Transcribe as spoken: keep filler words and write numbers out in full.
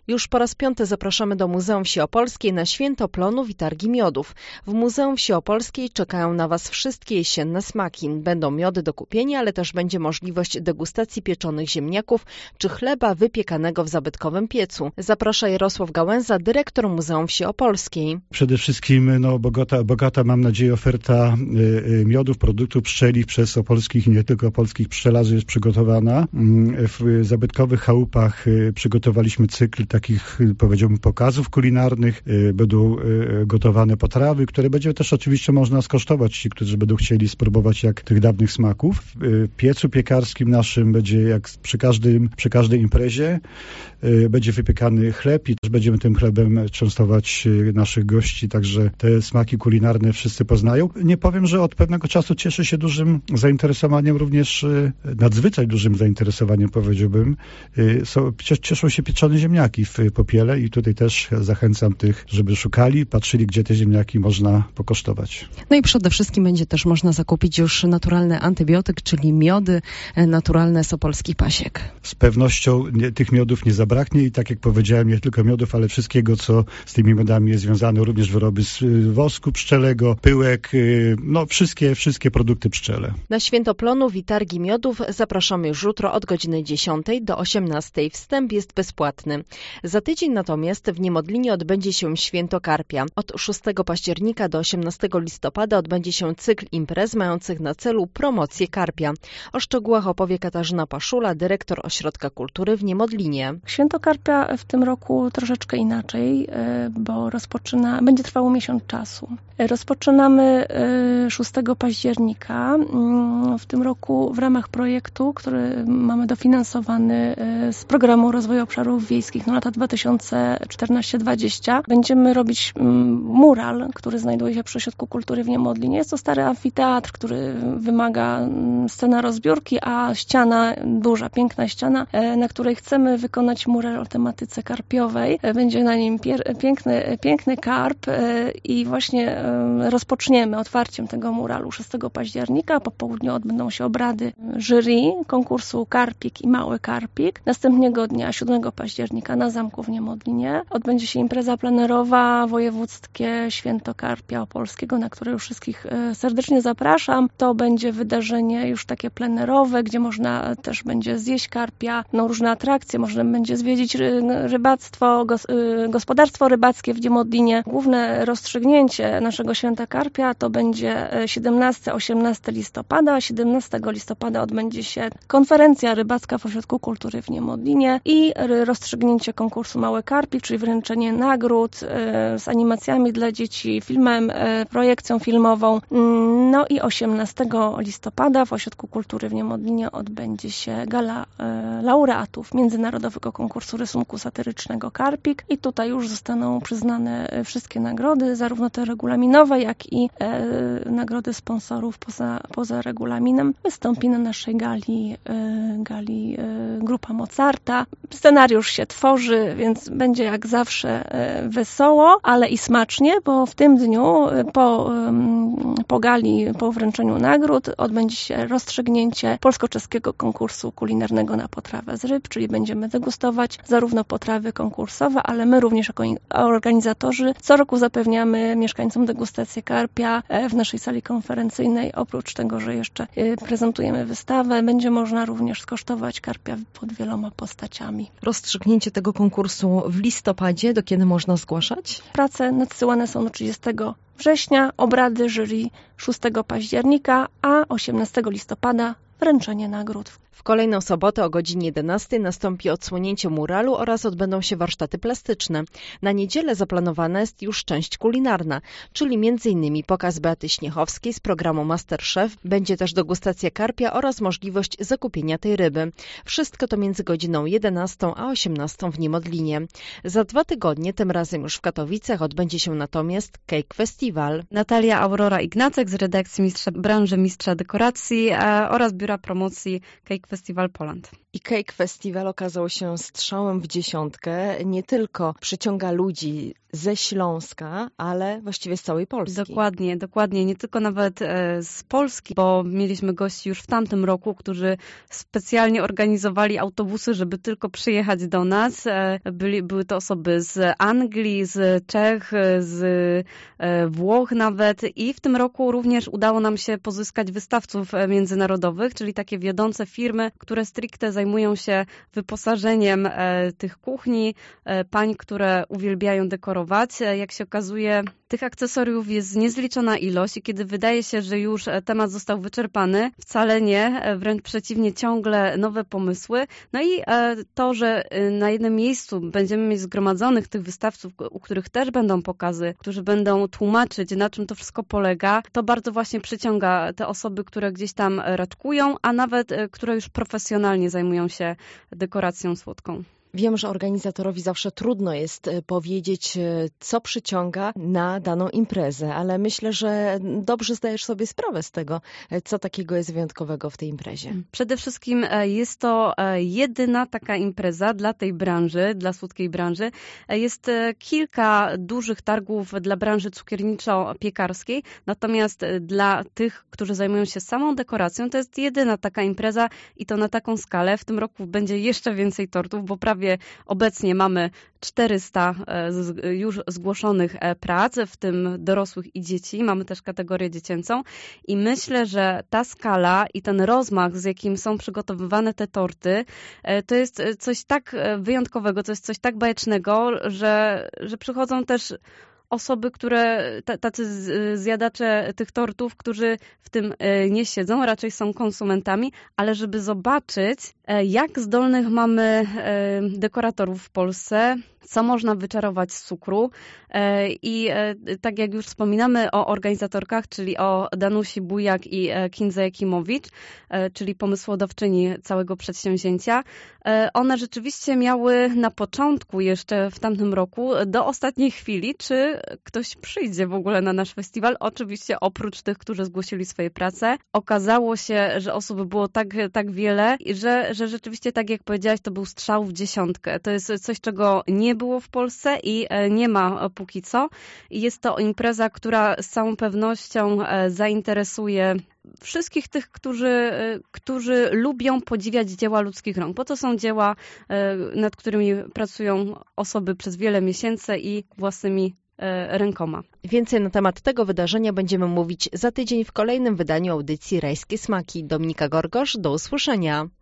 Już po raz piąty zapraszamy do Muzeum Wsi Opolskiej na Święto Plonów i Targi Miodów. W Muzeum Wsi Opolskiej czekają na Was wszystkie jesienne smaki. Będą miody do kupienia, ale też będzie możliwość degustacji pieczonych ziemniaków czy chleba wypiekanego w zabytkowym piecu. Zaprasza Jarosław Gałęza, dyrektor Muzeum Wsi Opolskiej. Przede wszystkim no, bogata, bogata, mam nadzieję, oferta y, miodów, produktów pszczelich przez opolskich i nie tylko opolskich pszczelarzy jest przygotowana. W zabytkowych chałupach y, przygotowaliśmy cykl takich, powiedziałbym, pokazów kulinarnych. Będą gotowane potrawy, które będzie też oczywiście można skosztować, ci, którzy będą chcieli spróbować jak tych dawnych smaków. W piecu piekarskim naszym będzie jak przy każdym, przy każdej imprezie będzie wypiekany chleb i też będziemy tym chlebem częstować naszych gości, także te smaki kulinarne wszyscy poznają. Nie powiem, że od pewnego czasu cieszy się dużym zainteresowaniem, również nadzwyczaj dużym zainteresowaniem, powiedziałbym. Są, cieszą się pieczone ziemniaki w Popiele i tutaj też zachęcam tych, żeby szukali, patrzyli, gdzie te ziemniaki można pokosztować. No i przede wszystkim będzie też można zakupić już naturalny antybiotyk, czyli miody naturalne z opolskich pasiek. Z pewnością nie, tych miodów nie zabraknie i tak jak powiedziałem, nie tylko miodów, ale wszystkiego, co z tymi miodami jest związane, również wyroby z wosku pszczelego, pyłek, no wszystkie, wszystkie produkty pszczele. Na Święto Plonów i Targi Miodów zapraszamy już jutro od godziny dziesiątej do osiemnastej. Wstęp jest bezpłatny. Za tydzień natomiast w Niemodlinie odbędzie się Święto Karpia. Od szóstego października do osiemnastego listopada odbędzie się cykl imprez mających na celu promocję karpia. O szczegółach opowie Katarzyna Paszula, dyrektor Ośrodka Kultury w Niemodlinie. Święto Karpia w tym roku troszeczkę inaczej, bo rozpoczyna, będzie trwało miesiąc czasu. Rozpoczynamy szóstego października. W tym roku w ramach projektu, który mamy dofinansowany z Programu Rozwoju Obszarów Wiejskich na lata dwa tysiące czternaście do dwudziestego, będziemy robić mural, który znajduje się przy Ośrodku Kultury w Niemodlinie. Jest to stary amfiteatr, który wymaga scena rozbiórki, a ściana, duża, piękna ściana, na której chcemy wykonać mural o tematyce karpiowej. Będzie na nim piękny, piękny karp i właśnie rozpoczniemy otwarciem tego muralu szóstego października. Po południu odbędą się obrady jury konkursu Karpik i Mały Karpik. Następnego dnia, siódmego października, na zamku w Niemodlinie odbędzie się impreza plenerowa wojewódzkie Święto Karpia Opolskiego, na które już wszystkich serdecznie zapraszam. To będzie wydarzenie już takie plenerowe, gdzie można też będzie zjeść karpia, no różne atrakcje, można będzie zwiedzić rybactwo, gospodarstwo rybackie w Niemodlinie. Główne rozstrzygnięcie naszego Święta Karpia to będzie siedemnastego do osiemnastego listopada. siedemnastego listopada odbędzie się konferencja rybacka w Ośrodku Kultury w Niemodlinie i rozstrzygnięcie konkursu Mały Karpik, czyli wręczenie nagród z animacjami dla dzieci, filmem, projekcją filmową. No i osiemnastego listopada w Ośrodku Kultury w Niemodlinie odbędzie się gala laureatów Międzynarodowego Konkursu Rysunku Satyrycznego Karpik i tutaj już zostaną przyznane wszystkie nagrody, zarówno te regulaminowe, jak i e, nagrody sponsorów poza, poza regulaminem. Wystąpi na naszej gali, e, gali e, grupa Mozarta. Scenariusz się tworzy, więc będzie jak zawsze e, wesoło, ale i smacznie, bo w tym dniu po, e, po gali, po wręczeniu nagród odbędzie się rozstrzygnięcie polsko-czeskiego konkursu kulinarnego na potrawę z ryb, czyli będziemy degustować zarówno potrawy konkursowe, ale my również jako organizatorzy co roku zapewniamy mieszkańcom degustację karpia w naszej sali konferencyjnej. Oprócz tego, że jeszcze prezentujemy wystawę, będzie można również skosztować karpia pod wieloma postaciami. Rozstrzygnięcie tego konkursu w listopadzie, do kiedy można zgłaszać? Prace nadsyłane są do trzydziestego września, obrady jury szóstego października, a osiemnastego listopada wręczenie nagród. W kolejną sobotę o godzinie jedenastej nastąpi odsłonięcie muralu oraz odbędą się warsztaty plastyczne. Na niedzielę zaplanowana jest już część kulinarna, czyli między innymi pokaz Beaty Śniechowskiej z programu MasterChef, będzie też degustacja karpia oraz możliwość zakupienia tej ryby. Wszystko to między godziną jedenastą a osiemnastą w Niemodlinie. Za dwa tygodnie, tym razem już w Katowicach, odbędzie się natomiast Cake Festival. Natalia Aurora Ignacek z redakcji mistrza, branży Mistrza Dekoracji e, oraz Biura Promocji Cake Festival Poland. I Cake Festival okazał się strzałem w dziesiątkę. Nie tylko przyciąga ludzi ze Śląska, ale właściwie z całej Polski. Dokładnie, dokładnie. Nie tylko nawet e, z Polski, bo mieliśmy gości już w tamtym roku, którzy specjalnie organizowali autobusy, żeby tylko przyjechać do nas. E, byli, były to osoby z Anglii, z Czech, z e, Włoch nawet. I w tym roku również udało nam się pozyskać wystawców międzynarodowych, czyli takie wiodące firmy, które stricte zajmują się wyposażeniem e, tych kuchni, e, pań, które uwielbiają dekorować. Jak się okazuje, tych akcesoriów jest niezliczona ilość i kiedy wydaje się, że już temat został wyczerpany, wcale nie, wręcz przeciwnie, ciągle nowe pomysły. No i to, że na jednym miejscu będziemy mieć zgromadzonych tych wystawców, u których też będą pokazy, którzy będą tłumaczyć, na czym to wszystko polega, to bardzo właśnie przyciąga te osoby, które gdzieś tam raczkują, a nawet które już profesjonalnie zajmują się dekoracją słodką. Wiem, że organizatorowi zawsze trudno jest powiedzieć, co przyciąga na daną imprezę, ale myślę, że dobrze zdajesz sobie sprawę z tego, co takiego jest wyjątkowego w tej imprezie. Przede wszystkim jest to jedyna taka impreza dla tej branży, dla słodkiej branży. Jest kilka dużych targów dla branży cukierniczo-piekarskiej, natomiast dla tych, którzy zajmują się samą dekoracją, to jest jedyna taka impreza i to na taką skalę. W tym roku będzie jeszcze więcej tortów, bo prawie obecnie mamy czterysta już zgłoszonych prac, w tym dorosłych i dzieci. Mamy też kategorię dziecięcą i myślę, że ta skala i ten rozmach, z jakim są przygotowywane te torty, to jest coś tak wyjątkowego, to jest coś tak bajecznego, że, że przychodzą też osoby, które, tacy zjadacze tych tortów, którzy w tym nie siedzą, raczej są konsumentami, ale żeby zobaczyć, jak zdolnych mamy dekoratorów w Polsce, co można wyczarować z cukru. I tak jak już wspominamy o organizatorkach, czyli o Danusi Bujak i Kindze Jakimowicz, czyli pomysłodawczyni całego przedsięwzięcia, one rzeczywiście miały na początku, jeszcze w tamtym roku, do ostatniej chwili, czy ktoś przyjdzie w ogóle na nasz festiwal. Oczywiście oprócz tych, którzy zgłosili swoje prace. Okazało się, że osób było tak, tak wiele, że, że rzeczywiście, tak jak powiedziałaś, to był strzał w dziesiątkę. To jest coś, czego nie było w Polsce i nie ma póki co. Jest to impreza, która z całą pewnością zainteresuje wszystkich tych, którzy, którzy lubią podziwiać dzieła ludzkich rąk, bo to są dzieła, nad którymi pracują osoby przez wiele miesięcy i własnymi rękoma. Więcej na temat tego wydarzenia będziemy mówić za tydzień w kolejnym wydaniu audycji Rajskie Smaki. Dominika Gorgosz, do usłyszenia.